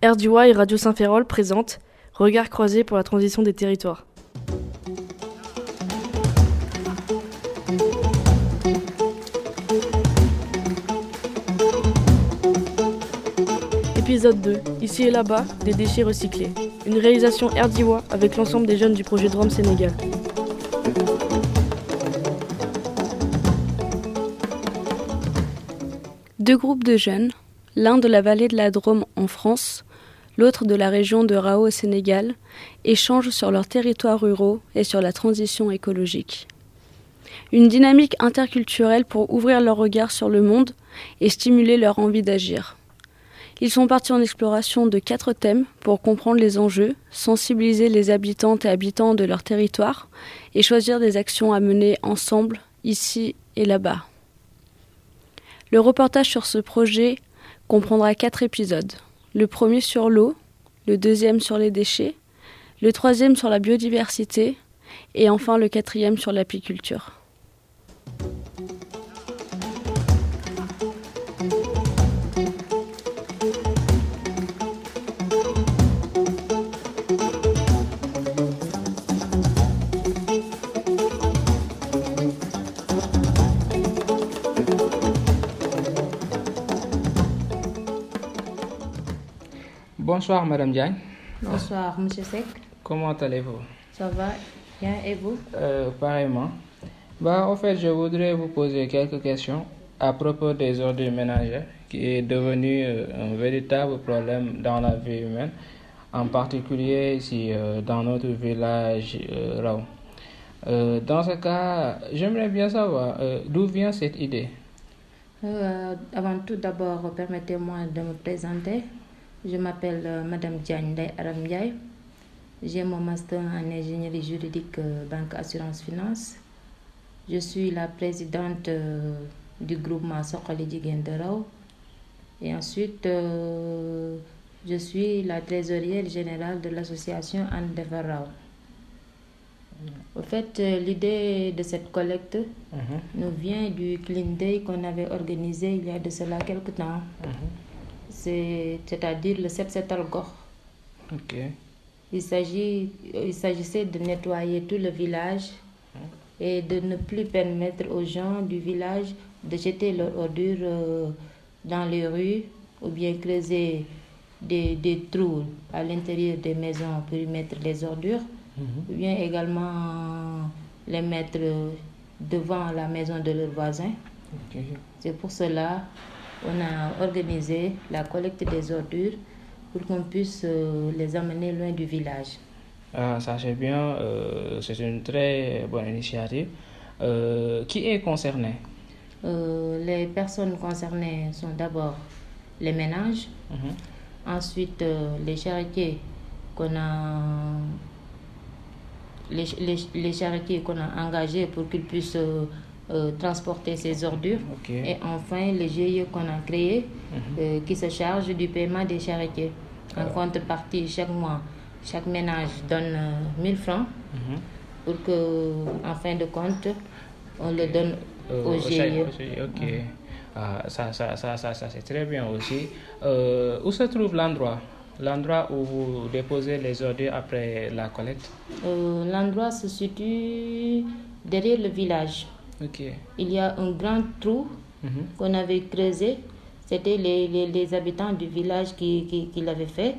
RDY et Radio Saint-Ferrol présentent Regards croisés pour la transition des territoires. Épisode 2, ici et là-bas, des déchets recyclés. Une réalisation RDY avec l'ensemble des jeunes du projet Drôme Sénégal. Deux groupes de jeunes, l'un de la vallée de la Drôme en France, l'autre de la région de Rao au Sénégal, échangent sur leurs territoires ruraux et sur la transition écologique. Une dynamique interculturelle pour ouvrir leur regard sur le monde et stimuler leur envie d'agir. Ils sont partis en exploration de 4 thèmes pour comprendre les enjeux, sensibiliser les habitantes et habitants de leur territoire et choisir des actions à mener ensemble, ici et là-bas. Le reportage sur ce projet comprendra 4 épisodes. Le premier sur l'eau, le deuxième sur les déchets, le troisième sur la biodiversité et enfin le 4e sur l'apiculture. Bonsoir Madame Diagne. Bonsoir Monsieur Seck. Comment allez-vous? Ça va bien et vous? Pareillement. En fait, je voudrais vous poser quelques questions à propos des ordures ménagères qui est devenu un véritable problème dans la vie humaine, en particulier ici dans notre village Rao. Dans ce cas, j'aimerais bien savoir d'où vient cette idée. Avant tout, d'abord, permettez-moi de me présenter. Je m'appelle Madame Diagne Ndeye Aram Ndiaye. J'ai mon master en ingénierie juridique banque assurance finance. Je suis la présidente du groupement Sokhali Jigéen de Rao. Et ensuite, je suis la trésorière générale de l'association And Defar Rao. Au fait, l'idée de cette collecte nous vient du Clean Day qu'on avait organisé il y a de cela quelques temps. C'est-à-dire le Set Setal Gox. Okay. Il s'agissait de nettoyer tout le village et de ne plus permettre aux gens du village de jeter leurs ordures dans les rues ou bien creuser des trous à l'intérieur des maisons pour y mettre les ordures ou bien également les mettre devant la maison de leurs voisins. Okay. C'est pour cela on a organisé la collecte des ordures pour qu'on puisse les amener loin du village. Ça c'est bien, c'est une très bonne initiative. Qui est concerné? Les personnes concernées sont d'abord les ménages, ensuite les charretiers qu'on a les charretiers qu'on a engagés pour qu'ils puissent transporter ces ordures. Okay. Et enfin les GIE qu'on a créés qui se chargent du paiement des charretiers. En contrepartie, chaque mois, chaque ménage donne 1000 francs pour que, en fin de compte, on le donne au GIE. Ok. Ça c'est très bien aussi. Où se trouve l'endroit où vous déposez les ordures après la collecte? L'endroit se situe derrière le village. Okay. Il y a un grand trou qu'on avait creusé. C'était les habitants du village qui l'avaient fait.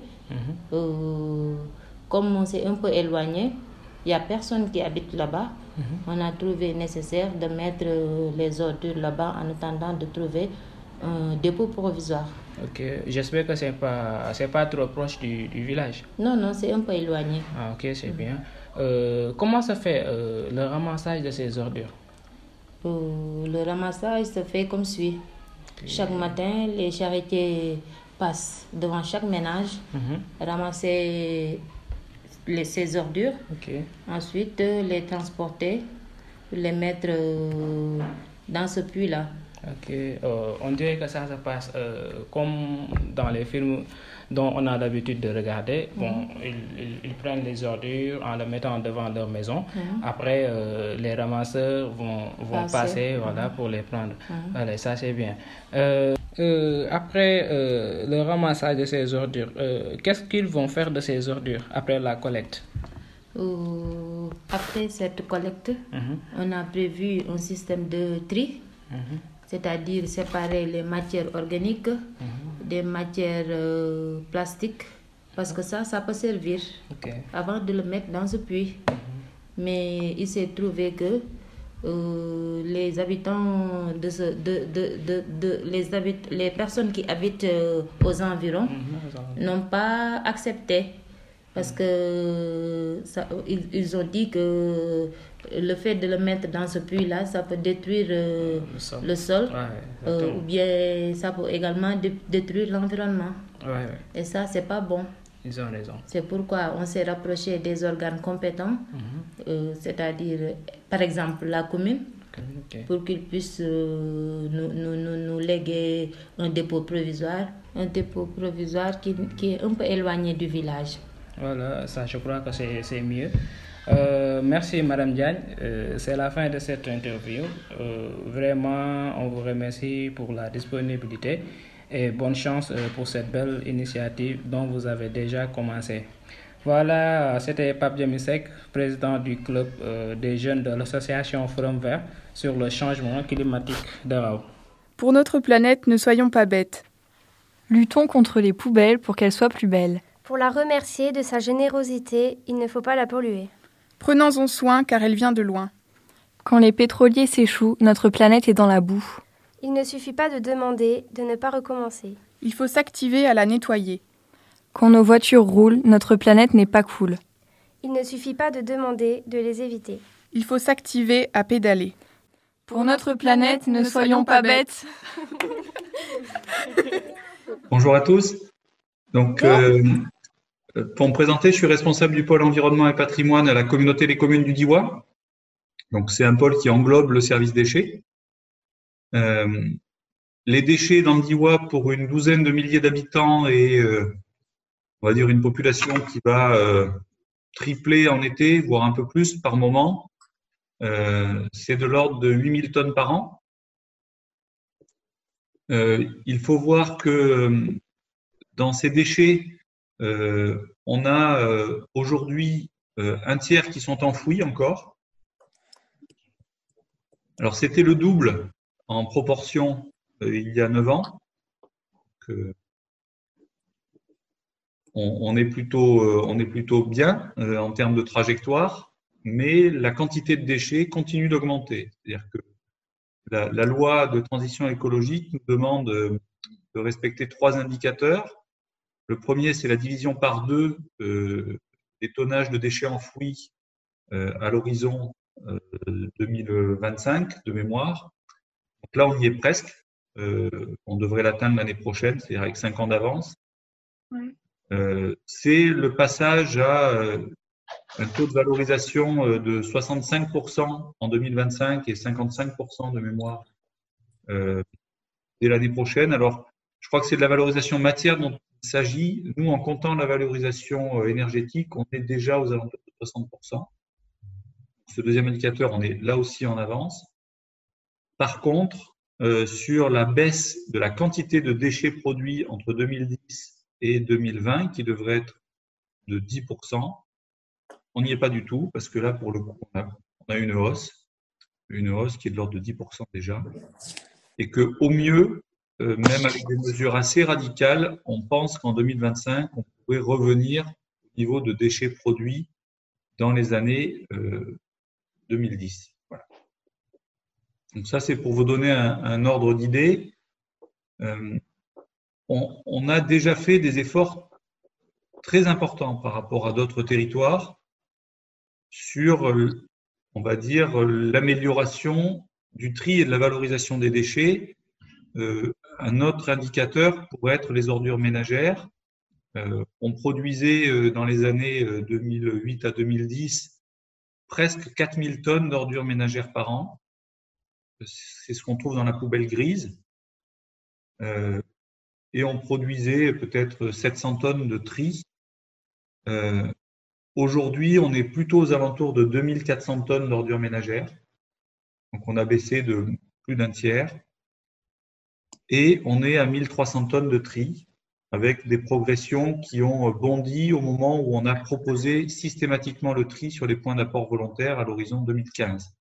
Comme on s'est un peu éloigné, il n'y a personne qui habite là-bas. On a trouvé nécessaire de mettre les ordures là-bas en attendant de trouver un dépôt provisoire. Ok, j'espère que c'est pas trop proche du village. Non, c'est un peu éloigné. Ah, ok, c'est bien. Comment se fait le ramassage de ces ordures? Le ramassage se fait comme suit. Okay. Chaque matin, les charretiers passent devant chaque ménage, ramasser ces ordures, ensuite les transporter, les mettre dans ce puits-là. Ok, on dirait que ça se passe comme dans les films dont on a l'habitude de regarder. Ils prennent les ordures en les mettant devant leur maison. Après, les ramasseurs vont passer pour les prendre. Allez, ça c'est bien. Après le ramassage de ces ordures, qu'est-ce qu'ils vont faire de ces ordures après la collecte? Après cette collecte, on a prévu un système de tri, c'est-à-dire séparer les matières organiques des matières plastiques, parce que ça peut servir avant de le mettre dans ce puits. Mais il s'est trouvé que les habitants les personnes qui habitent aux environs n'ont pas accepté. Parce que ils ont dit que le fait de le mettre dans ce puits-là, ça peut détruire le sol ou bien ça peut également détruire l'environnement. Et ça, c'est pas bon. Ils ont raison. C'est pourquoi on s'est rapproché des organes compétents, c'est-à-dire, par exemple, la commune, pour qu'ils puissent nous léguer un dépôt provisoire qui est un peu éloigné du village. Voilà, ça je crois que c'est mieux. Merci Madame Diagne, c'est la fin de cette interview. Vraiment, on vous remercie pour la disponibilité et bonne chance pour cette belle initiative dont vous avez déjà commencé. Voilà, c'était Pape Djemisek, président du club des jeunes de l'association Forum Vert sur le changement climatique de Rao. Pour notre planète, ne soyons pas bêtes. Luttons contre les poubelles pour qu'elles soient plus belles. Pour la remercier de sa générosité, il ne faut pas la polluer. Prenons-en soin car elle vient de loin. Quand les pétroliers s'échouent, notre planète est dans la boue. Il ne suffit pas de demander, de ne pas recommencer. Il faut s'activer à la nettoyer. Quand nos voitures roulent, notre planète n'est pas cool. Il ne suffit pas de demander, de les éviter. Il faut s'activer à pédaler. Pour notre planète, ne soyons pas bêtes. Bonjour à tous. Donc, pour me présenter, je suis responsable du pôle environnement et patrimoine à la communauté des communes du Diois. Donc, c'est un pôle qui englobe le service déchets. Les déchets dans le Diois, pour une douzaine de milliers d'habitants et on va dire une population qui va tripler en été, voire un peu plus par moment, c'est de l'ordre de 8000 tonnes par an. Il faut voir que dans ces déchets, on a aujourd'hui un tiers qui sont enfouis encore. Alors, c'était le double en proportion il y a 9 ans. On est plutôt bien en termes de trajectoire, mais la quantité de déchets continue d'augmenter. C'est-à-dire que la loi de transition écologique nous demande de respecter 3 indicateurs. Le premier, c'est la division par 2 des tonnages de déchets enfouis à l'horizon 2025 de mémoire. Donc là, on y est presque. On devrait l'atteindre l'année prochaine, c'est-à-dire avec 5 ans d'avance. C'est le passage à un taux de valorisation de 65% en 2025 et 55% de mémoire dès l'année prochaine. Alors, je crois que c'est de la valorisation matière dont il s'agit. Nous, en comptant la valorisation énergétique, on est déjà aux alentours de 60%. Ce deuxième indicateur, on est là aussi en avance. Par contre, sur la baisse de la quantité de déchets produits entre 2010 et 2020, qui devrait être de 10%, on n'y est pas du tout, parce que là, pour le coup, on a une hausse qui est de l'ordre de 10% déjà, et qu'au mieux, même avec des mesures assez radicales, on pense qu'en 2025, on pourrait revenir au niveau de déchets produits dans les années 2010. Voilà. Donc ça, c'est pour vous donner un ordre d'idée. On a déjà fait des efforts très importants par rapport à d'autres territoires sur, on va dire, l'amélioration du tri et de la valorisation des déchets. Un autre indicateur pourrait être les ordures ménagères. On produisait dans les années 2008 à 2010 presque 4000 tonnes d'ordures ménagères par an. C'est ce qu'on trouve dans la poubelle grise. Et on produisait peut-être 700 tonnes de tri. Aujourd'hui, on est plutôt aux alentours de 2400 tonnes d'ordures ménagères. Donc, on a baissé de plus d'un tiers. et on est à 1300 tonnes de tri, avec des progressions qui ont bondi au moment où on a proposé systématiquement le tri sur les points d'apport volontaires à l'horizon 2015.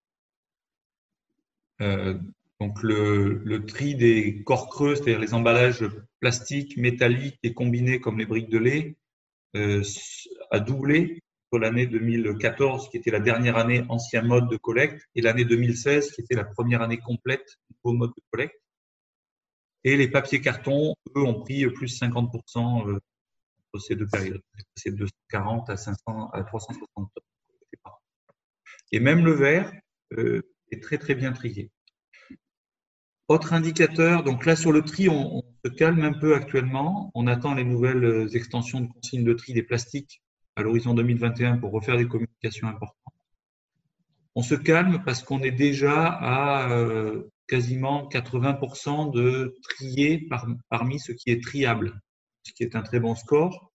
Donc le tri des corps creux, c'est-à-dire les emballages plastiques, métalliques et combinés comme les briques de lait, a doublé pour l'année 2014, qui était la dernière année ancien mode de collecte, et l'année 2016, qui était la première année complète du nouveau mode de collecte. Et les papiers cartons, eux, ont pris plus 50% entre ces deux périodes. C'est de 240 à 500 à 360 tonnes. Et même le verre est très très bien trié. Autre indicateur, donc là sur le tri, on se calme un peu actuellement. On attend les nouvelles extensions de consignes de tri des plastiques à l'horizon 2021 pour refaire des communications importantes. On se calme parce qu'on est déjà à quasiment 80% de triés parmi ce qui est triable, ce qui est un très bon score.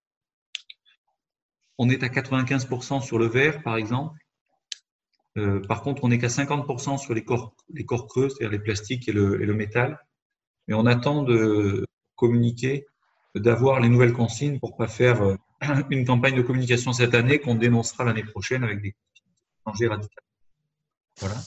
On est à 95% sur le verre, par exemple. Par contre, on n'est qu'à 50% sur les corps creux, c'est-à-dire les plastiques et le métal. Mais on attend de communiquer, d'avoir les nouvelles consignes pour ne pas faire une campagne de communication cette année qu'on dénoncera l'année prochaine avec des changements radicaux. Voilà.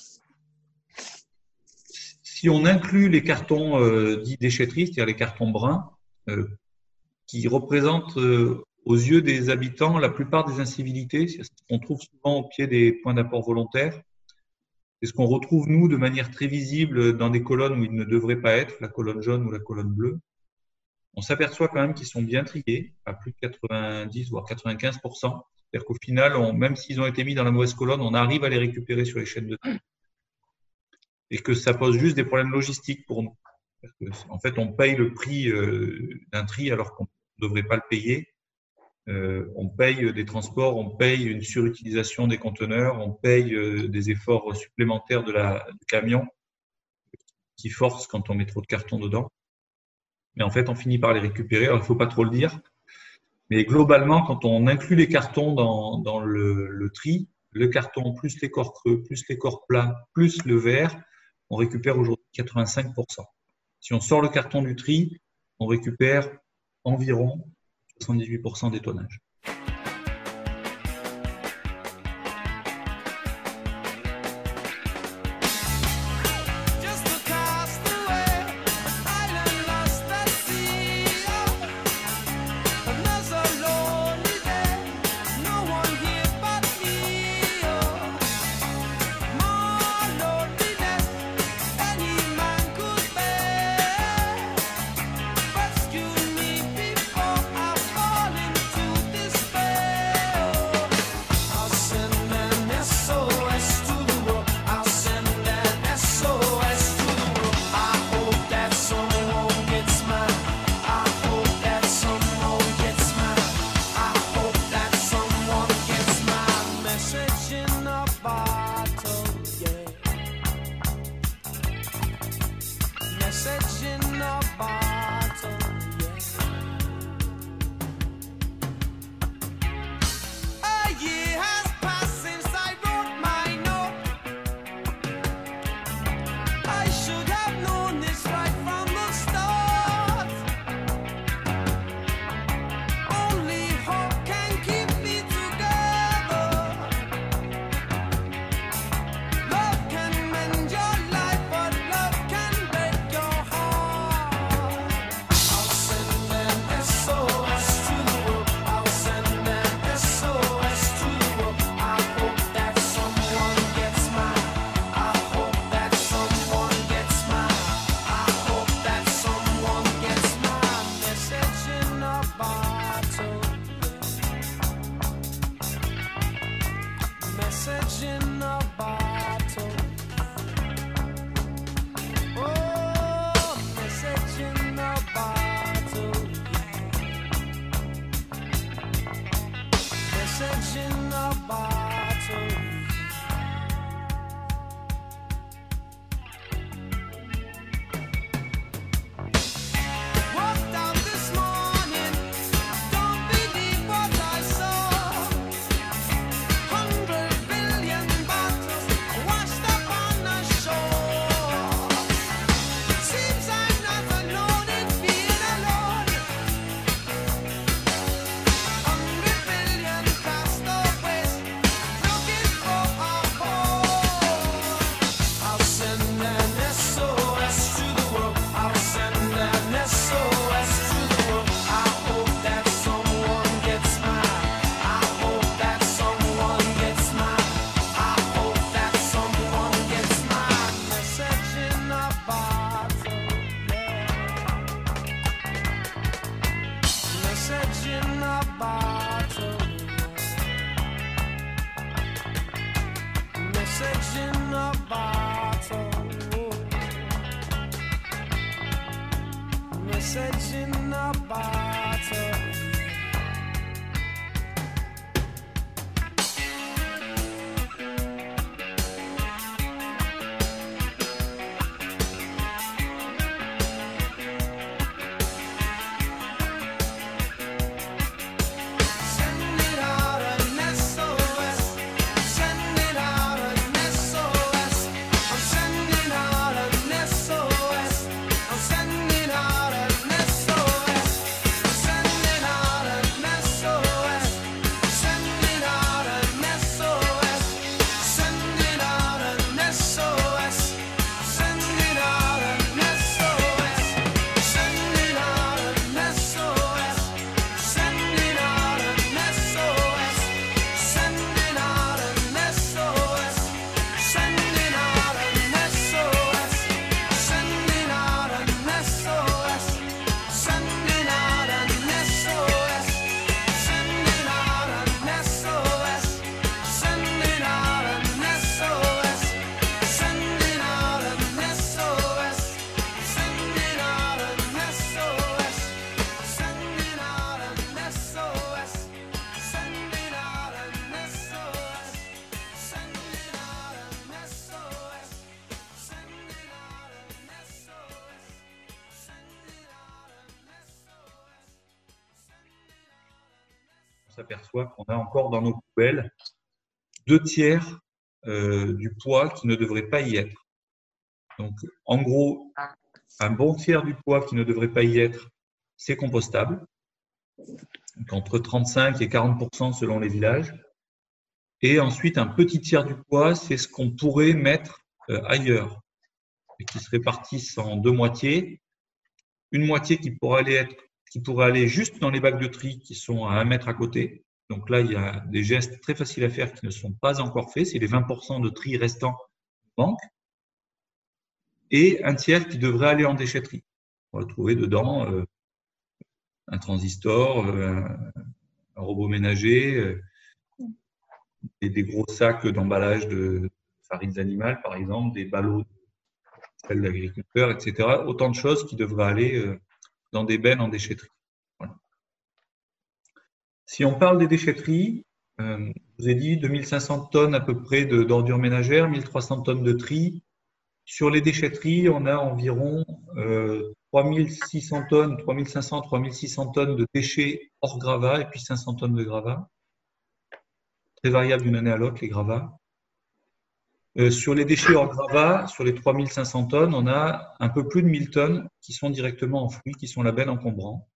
Si on inclut les cartons dits déchetteries, c'est-à-dire les cartons bruns, qui représentent aux yeux des habitants la plupart des incivilités, c'est ce qu'on trouve souvent au pied des points d'apport volontaires, c'est ce qu'on retrouve nous de manière très visible dans des colonnes où ils ne devraient pas être, la colonne jaune ou la colonne bleue. On s'aperçoit quand même qu'ils sont bien triés, à plus de 90 voire 95%. C'est-à-dire qu'au final, même s'ils ont été mis dans la mauvaise colonne, on arrive à les récupérer sur les chaînes de tri. Et que ça pose juste des problèmes logistiques pour nous. Parce que, en fait, on paye le prix d'un tri alors qu'on ne devrait pas le payer. On paye des transports, on paye une surutilisation des conteneurs, on paye des efforts supplémentaires du camion qui force quand on met trop de cartons dedans. Mais en fait, on finit par les récupérer. Alors, il ne faut pas trop le dire. Mais globalement, quand on inclut les cartons dans le tri, le carton plus les corps creux, plus les corps plats, plus le verre, on récupère aujourd'hui 85%. Si on sort le carton du tri, on récupère environ 78% des tonnages. in a bottle. Message in a bottle. Message in a bottle. On s'aperçoit qu'on a encore dans nos poubelles 2/3 du poids qui ne devrait pas y être. Donc, en gros, un bon tiers du poids qui ne devrait pas y être, c'est compostable. Donc, entre 35 et 40% selon les villages. Et ensuite, un petit tiers du poids, c'est ce qu'on pourrait mettre ailleurs, et qui se répartissent en deux moitiés. Une moitié qui pourrait aller juste dans les bacs de tri qui sont à 1 mètre à côté. Donc là, il y a des gestes très faciles à faire qui ne sont pas encore faits. C'est les 20% de tri restants qui manquent. Et un tiers qui devrait aller en déchetterie. On va trouver dedans un transistor, un robot ménager, et des gros sacs d'emballage de farines animales, par exemple, des ballots de d'agriculteurs, etc. Autant de choses qui devraient aller dans des bennes en déchetterie. Voilà. Si on parle des déchetteries, je vous ai dit 2500 tonnes à peu près d'ordures ménagères, 1300 tonnes de tri. Sur les déchetteries, on a environ 3600 tonnes, 3500, 3600 tonnes de déchets hors gravats et puis 500 tonnes de gravats. Très variable d'une année à l'autre, les gravats. Sur les déchets hors gravats, sur les 3500 tonnes, on a un peu plus de 1000 tonnes qui sont directement enfouies, qui sont la benne encombrant.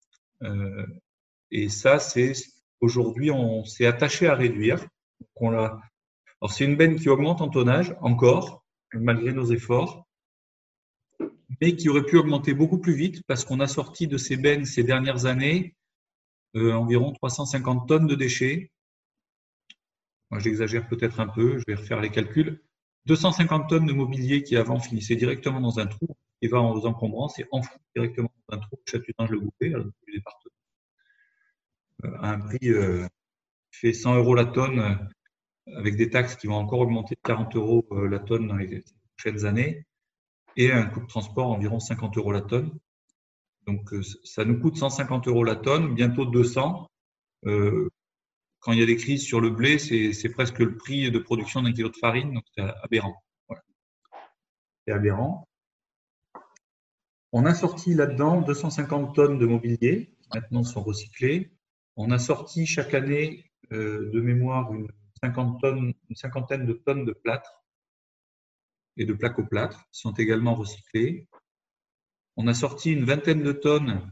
Et ça, aujourd'hui, on s'est attaché à réduire. Alors, c'est une benne qui augmente en tonnage, encore, malgré nos efforts, mais qui aurait pu augmenter beaucoup plus vite parce qu'on a sorti de ces bennes ces dernières années environ 350 tonnes de déchets. Moi, j'exagère peut-être un peu, je vais refaire les calculs. 250 tonnes de mobilier qui avant finissait directement dans un trou et va aux encombrants, c'est enfoui directement dans un trou, Châtillon-le-Goupé, du département, à un prix qui fait 100 € la tonne, avec des taxes qui vont encore augmenter de 40 € la tonne dans les prochaines années, et un coût de transport environ 50 € la tonne. Donc, ça nous coûte 150 € la tonne, bientôt 200. Quand il y a des crises sur le blé, c'est presque le prix de production d'un kilo de farine, donc c'est aberrant. Voilà. C'est aberrant. On a sorti là-dedans 250 tonnes de mobilier, qui maintenant sont recyclés. On a sorti chaque année, de mémoire, une cinquantaine de tonnes de plâtre et de plaques au plâtre, qui sont également recyclées. On a sorti une vingtaine de tonnes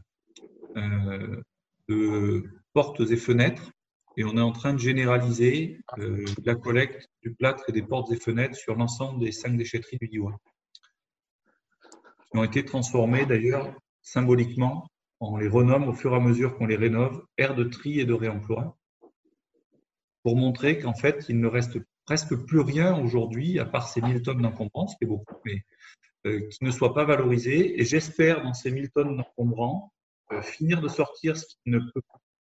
de portes et fenêtres. Et on est en train de généraliser la collecte du plâtre et des portes et fenêtres sur l'ensemble des 5 déchetteries du Diois, qui ont été transformées d'ailleurs symboliquement. On les renomme au fur et à mesure qu'on les rénove, aires de tri et de réemploi, pour montrer qu'en fait, il ne reste presque plus rien aujourd'hui, à part ces 1000 tonnes d'encombrants, ce qui est beaucoup, mais qui ne soit pas valorisé. Et j'espère, dans ces 1000 tonnes d'encombrants, finir de sortir ce qui ne peut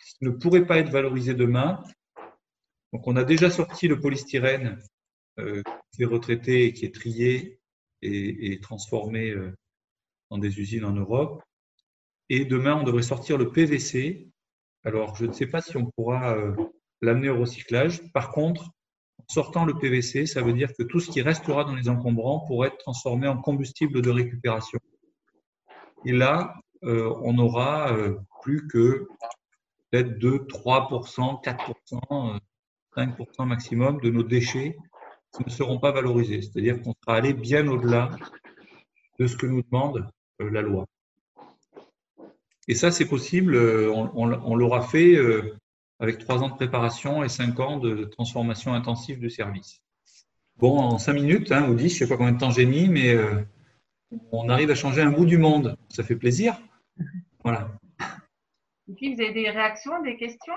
qui ne pourraient pas être valorisés demain. Donc, on a déjà sorti le polystyrène qui est retraité et qui est trié et transformé dans des usines en Europe. Et demain, on devrait sortir le PVC. Alors, je ne sais pas si on pourra l'amener au recyclage. Par contre, en sortant le PVC, ça veut dire que tout ce qui restera dans les encombrants pourrait être transformé en combustible de récupération. Et là, on n'aura plus que peut-être 2, 3%, 4%, 5% maximum de nos déchets qui ne seront pas valorisés. C'est-à-dire qu'on sera allé bien au-delà de ce que nous demande la loi. Et ça, c'est possible, on l'aura fait avec 3 ans de préparation et 5 ans de transformation intensive du service. Bon, en 5 minutes, ou 10, je ne sais pas combien de temps j'ai mis, mais on arrive à changer un bout du monde. Ça fait plaisir. Voilà. Et puis, vous avez des réactions, des questions?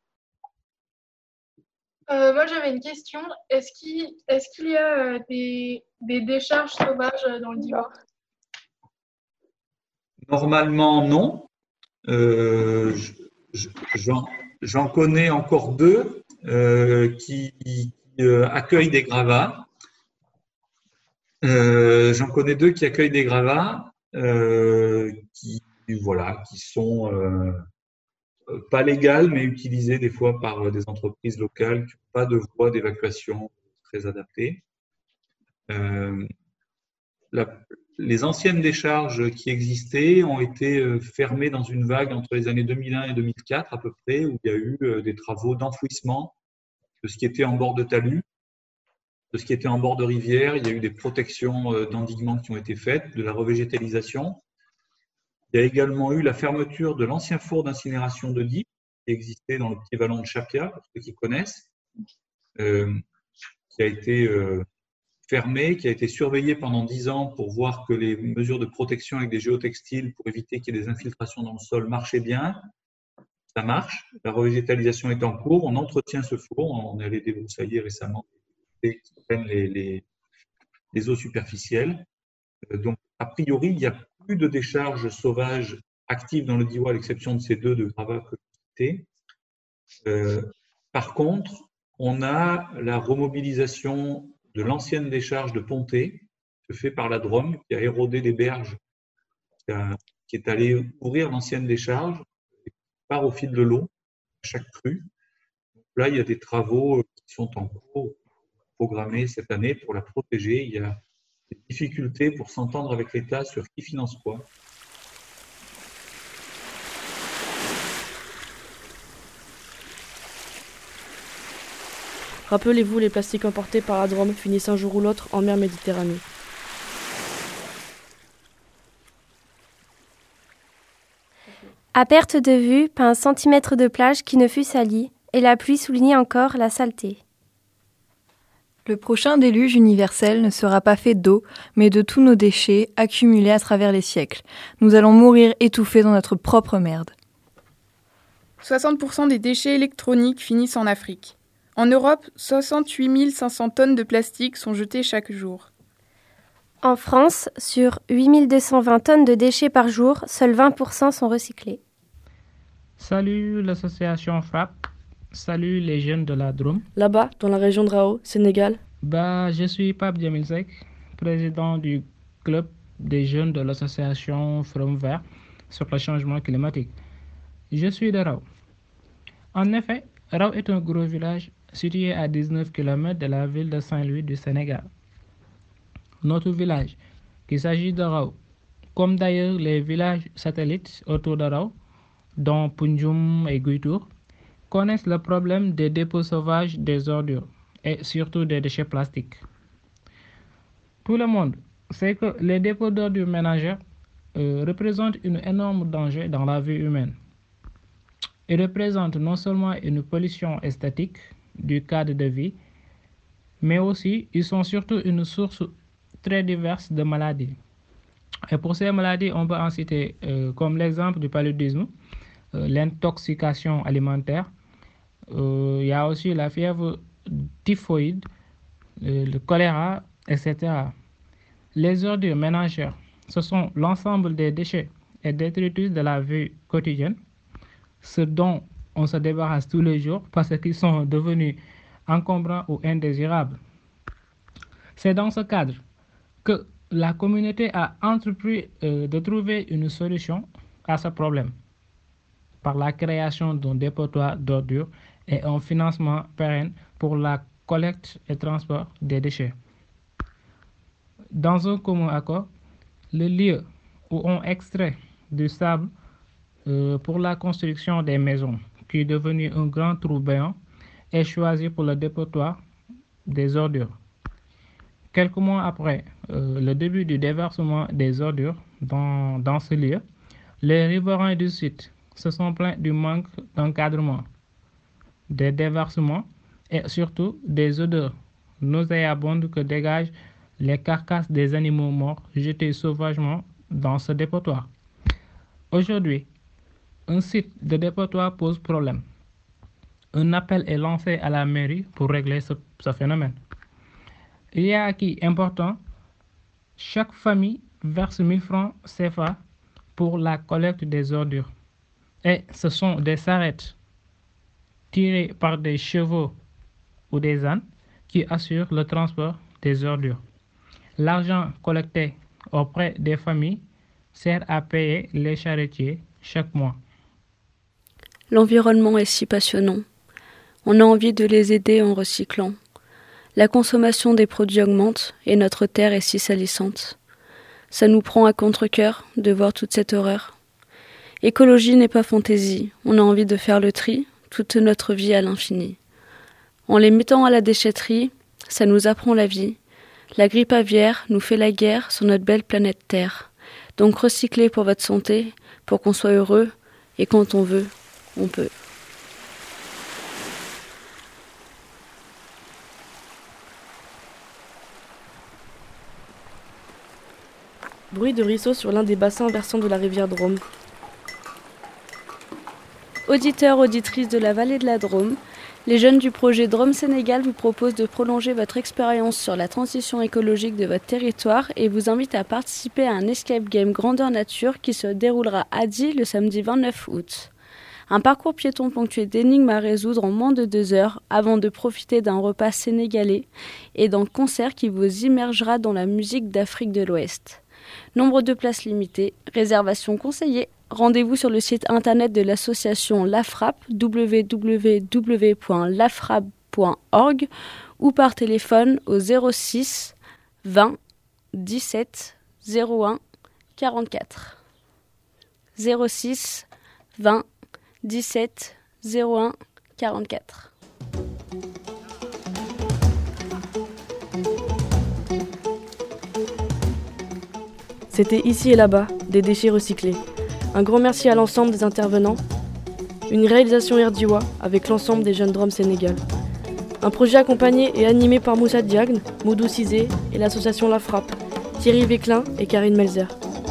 Moi, j'avais une question. Est-ce qu'il y a des décharges sauvages dans le Diois? Normalement, non. J'en connais encore 2 qui accueillent des gravats. J'en connais 2 qui accueillent des gravats qui sont pas légales, mais utilisées des fois par des entreprises locales qui n'ont pas de voie d'évacuation très adaptée. Les anciennes décharges qui existaient ont été fermées dans une vague entre les années 2001 et 2004 à peu près, où il y a eu des travaux d'enfouissement de ce qui était en bord de talus, de ce qui était en bord de rivière. Il y a eu des protections d'endiguement qui ont été faites, de la revégétalisation. Il y a également eu la fermeture de l'ancien four d'incinération de Die, qui existait dans le petit vallon de Chapia, pour ceux qui connaissent, qui a été fermé, qui a été surveillé pendant 10 ans pour voir que les mesures de protection avec des géotextiles pour éviter qu'il y ait des infiltrations dans le sol marchaient bien. Ça marche. La revégétalisation est en cours. On entretient ce four. On est allé débroussailler récemment et qui prennent les eaux superficielles. Donc, a priori, il n'y a plus de décharges sauvages actives dans le Diois, à l'exception de ces 2 de gravats que j'ai cités. Par contre, on a la remobilisation de l'ancienne décharge de Pontet, fait par la Drôme, qui a érodé les berges, qui est allé ouvrir l'ancienne décharge, et qui part au fil de l'eau, à chaque crue. Donc là, il y a des travaux qui sont en cours, programmés cette année pour la protéger. Il y a des difficultés pour s'entendre avec l'État sur qui finance quoi. Rappelez-vous, les plastiques emportés par la Drôme finissent un jour ou l'autre en mer Méditerranée. À perte de vue, pas un centimètre de plage qui ne fut sali, et la pluie soulignait encore la saleté. Le prochain déluge universel ne sera pas fait d'eau, mais de tous nos déchets accumulés à travers les siècles. Nous allons mourir étouffés dans notre propre merde. 60% des déchets électroniques finissent en Afrique. En Europe, 68 500 tonnes de plastique sont jetées chaque jour. En France, sur 8 220 tonnes de déchets par jour, seuls 20% sont recyclés. Salut l'association FRAP, salut les jeunes de la Drôme. Là-bas, dans la région de Rao, Sénégal. Je suis Pape Djamilsek, président du club des jeunes de l'association From Vert sur le changement climatique. Je suis de Rao. En effet, Rao est un gros village situé à 19 km de la ville de Saint-Louis du Sénégal. Notre village, qu'il s'agit de Rao, comme d'ailleurs les villages satellites autour de Rao, dont Punjum et Guitour, connaissent le problème des dépôts sauvages des ordures et surtout des déchets plastiques. Tout le monde sait que les dépôts d'ordures ménagères représentent un énorme danger dans la vie humaine. Ils représentent non seulement une pollution esthétique du cadre de vie, mais aussi ils sont surtout une source très diverse de maladies. Et pour ces maladies, on peut en citer comme l'exemple du paludisme, l'intoxication alimentaire, il y a aussi la fièvre typhoïde, le choléra, etc. Les ordures ménagères, ce sont l'ensemble des déchets et détritus de la vie quotidienne, ce dont on se débarrasse tous les jours parce qu'ils sont devenus encombrants ou indésirables. C'est dans ce cadre que la communauté a entrepris de trouver une solution à ce problème par la création d'un dépotoir d'ordures et un financement pérenne pour la collecte et transport des déchets. Dans un commun accord, le lieu où on extrait du sable pour la construction des maisons, qui est devenu un grand trou béant, est choisi pour le dépotoir des ordures. Quelques mois après le début du déversement des ordures dans ce lieu, les riverains du site se sont plaints du manque d'encadrement, des déversements et surtout des odeurs nauséabondes que dégagent les carcasses des animaux morts jetés sauvagement dans ce dépotoir. Aujourd'hui, un site de dépotoir pose problème. Un appel est lancé à la mairie pour régler ce phénomène. Il y a acquis important, chaque famille verse 1000 francs CFA pour la collecte des ordures. Et ce sont des charrettes tirées par des chevaux ou des ânes qui assurent le transport des ordures. L'argent collecté auprès des familles sert à payer les charretiers chaque mois. L'environnement est si passionnant. On a envie de les aider en recyclant. La consommation des produits augmente et notre terre est si salissante. Ça nous prend à contre-cœur de voir toute cette horreur. Écologie n'est pas fantaisie. On a envie de faire le tri, toute notre vie à l'infini. En les mettant à la déchetterie, ça nous apprend la vie. La grippe aviaire nous fait la guerre sur notre belle planète Terre. Donc recyclez pour votre santé, pour qu'on soit heureux, et quand on veut, on peut. Bruit de ruisseau sur l'un des bassins versants de la rivière Drôme. Auditeurs, auditrices de la vallée de la Drôme, les jeunes du projet Drôme Sénégal vous proposent de prolonger votre expérience sur la transition écologique de votre territoire et vous invitent à participer à un escape game grandeur nature qui se déroulera à Die le samedi 29 août. Un parcours piéton ponctué d'énigmes à résoudre en moins de 2 heures avant de profiter d'un repas sénégalais et d'un concert qui vous immergera dans la musique d'Afrique de l'Ouest. Nombre de places limitées, réservation conseillée. Rendez-vous sur le site internet de l'association LAFRAP, www.lafrap.org ou par téléphone au 06 20 17 01 44. 06 20 17 01 44. C'était Ici et là-bas, des déchets recyclés. Un grand merci à l'ensemble des intervenants. Une réalisation RDIWA avec l'ensemble des jeunes Drôme Sénégal. Un projet accompagné et animé par Moussa Diagne, Moudou Cizé et l'association La Frappe, Thierry Véclin et Karine Melzer.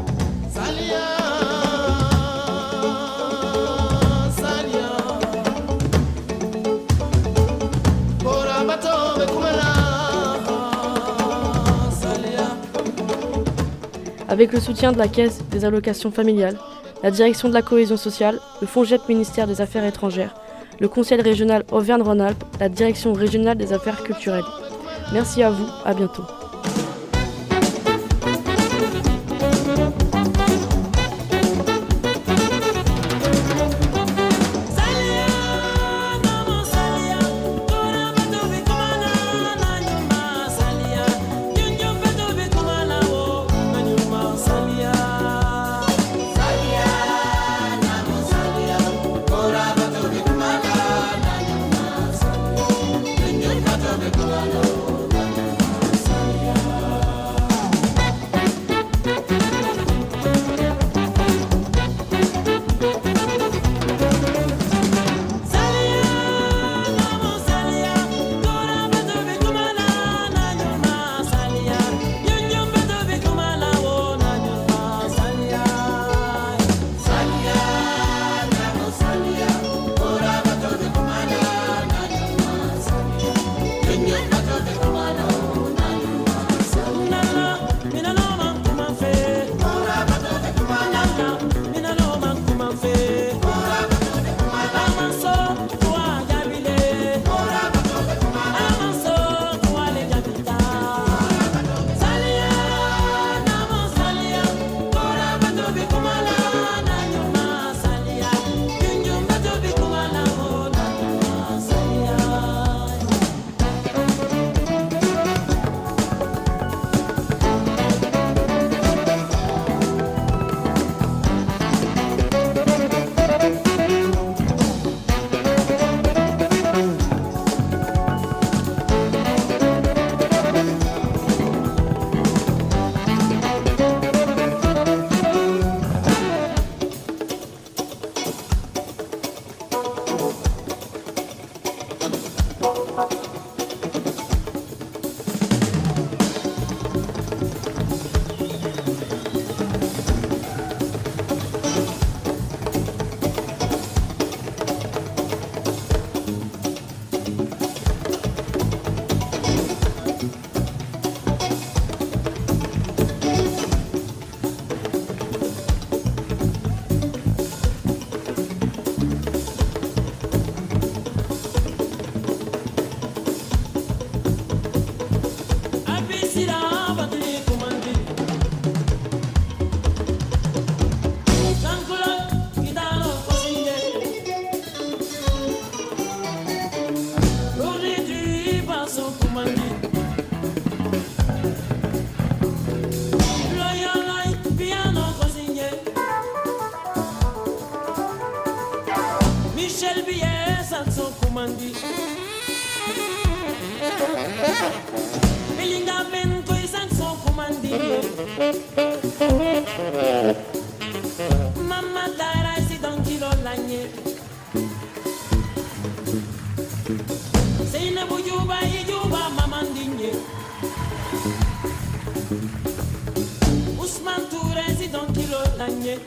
Avec le soutien de la Caisse des allocations familiales, la Direction de la cohésion sociale, le FONGEP ministère des Affaires étrangères, le Conseil régional Auvergne-Rhône-Alpes, la Direction régionale des affaires culturelles. Merci à vous, à bientôt. Michel Billet, Sanson Koumandi. Belinga Bento et Sanson Koumandi. Mama Daira, c'est dans Kilo Lagné. C'est une bouillouba, Youba, Mamandigne. Ousmane Touré, c'est dans Kilo Lagné.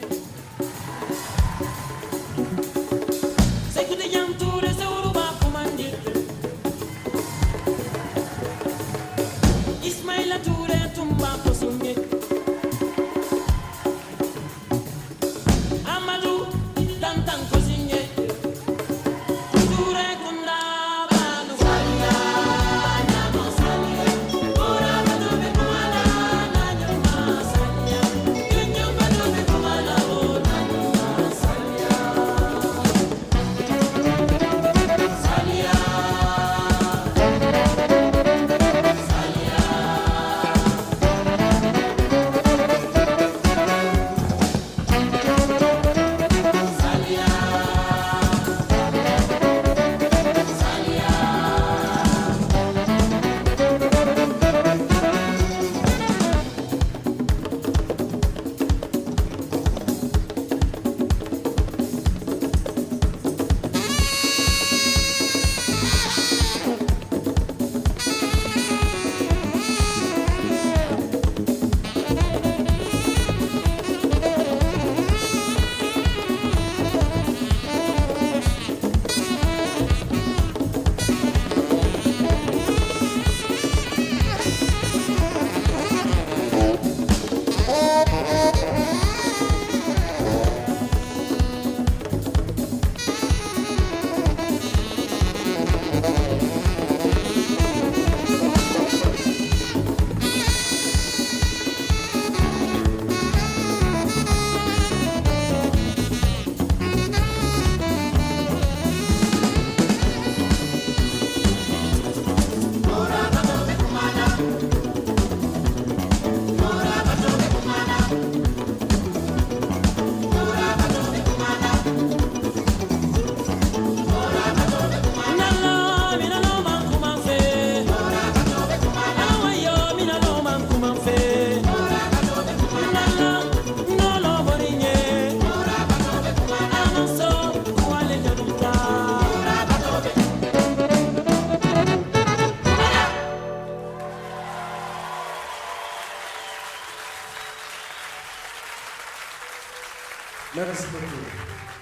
C'est que des Yantouré, c'est Uruba, Koumandi. Ismaïla Touré, Tumba, Kosumé. Amadou, Tantan, Kosigné. Touré, Kunda, Banu, Salia, Nyama, Salia. Ora, Banu, Kumala, Nanyama, Salia. Yunyu, Banu, Kumala, Nanyama, Salia. Salia. Merci beaucoup.